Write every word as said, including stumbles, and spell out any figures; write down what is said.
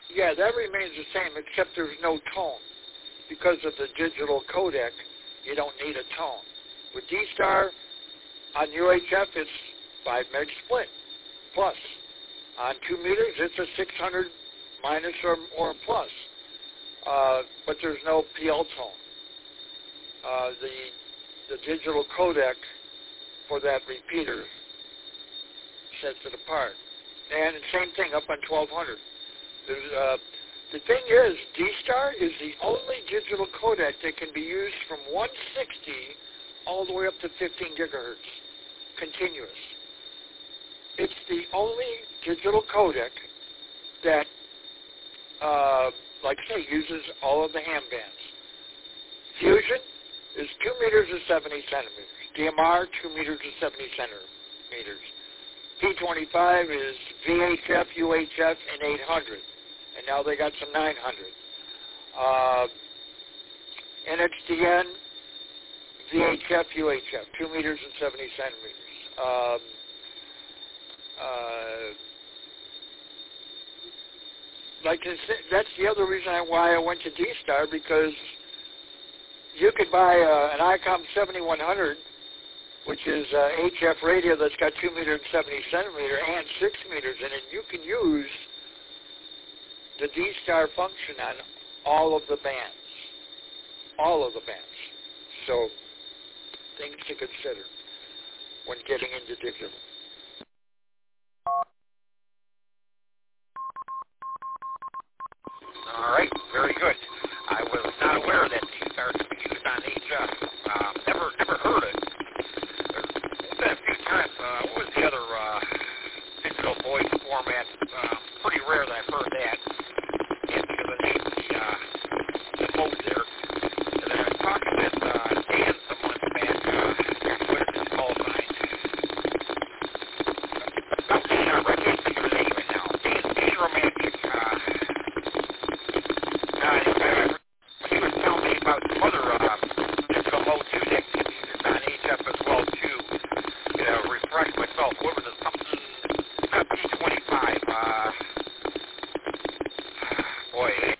Yeah, that remains the same, except there's no tone. Because of the digital codec, you don't need a tone. With D-Star, on U H F, it's five meg split, plus. On two meters, it's a six hundred minus or, or plus. Uh, but there's no P L tone. Uh, the, the digital codec for that repeater sets it apart. And the same thing up on twelve hundred. There's, uh, the thing is, D-Star is the only digital codec that can be used from one sixty all the way up to fifteen gigahertz, continuous. It's the only digital codec that, uh, like I say, uses all of the ham bands. Fusion is two meters and seventy centimeters. D M R, two meters and seventy centimeters. P twenty-five is V H F, U H F, and eight hundred. And now they got some nine hundred. Uh, N X D N, V H F, U H F, two meters and seventy centimeters. Um, uh, like I said, that's the other reason why I went to D-Star, because you could buy uh, an ICOM seventy-one hundred, which is uh, H F radio that's got two meters and seventy centimeter and six meters in it. You can use the D-Star function on all of the bands. All of the bands. So, things to consider when getting into digital. All right, very good. I was not aware that D-Star could be used on H F. Uh, never, never heard it. There's been a few times. Uh, what was the other uh, digital voice format? Uh, pretty rare that I've heard that. Can't think of the name of the, uh, the mode there. And then I was talking with uh, Dan some months back. Uh, what is it called? Mine. Not Dan, I can't think of the name right now. Dan, Dan Romantic. Uh, uh, anyway, he was telling me about some other uh, digital mode too that can be used on H F as well too. You know, refresh myself. What was it? Something, not P twenty-five. Uh, boy, it,